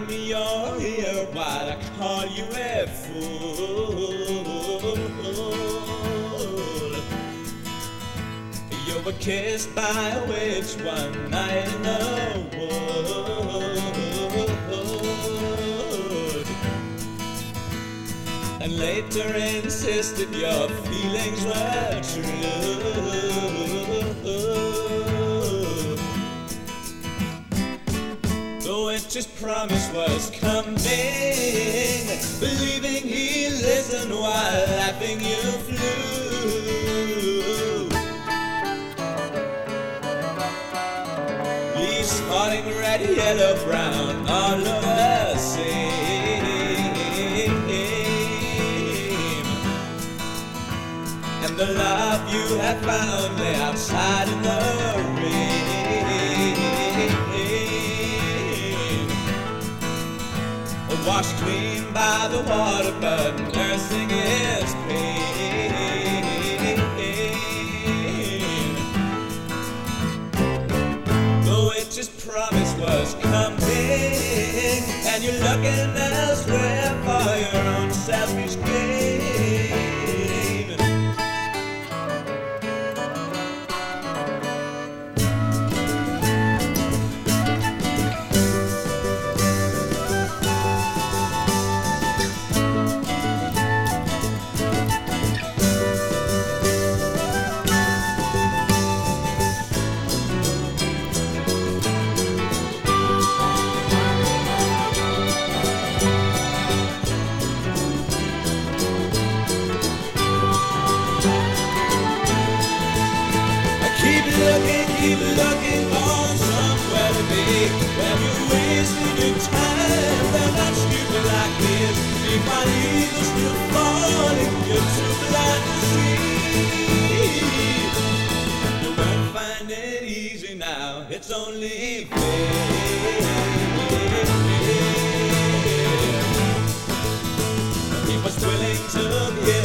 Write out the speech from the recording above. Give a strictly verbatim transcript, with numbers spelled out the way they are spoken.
me your ear while I call you a fool. You were kissed by a witch one night in the wood, and later insisted your feelings were true. The witch's promise was coming, believing he listened while laughing you flew. Leaves spotting red, yellow, brown all over the same, and the love you had found lay outside in the rain, washed clean by the water, but nursing his pain. The witch's promise was coming, and you're looking elsewhere for your own selfish gain. Keep looking for somewhere to be. When you're wasting your time, they're not stupid like this. Keep my eagles still falling, you're too blind to see. You won't find it easy now, it's only fair. He was willing to give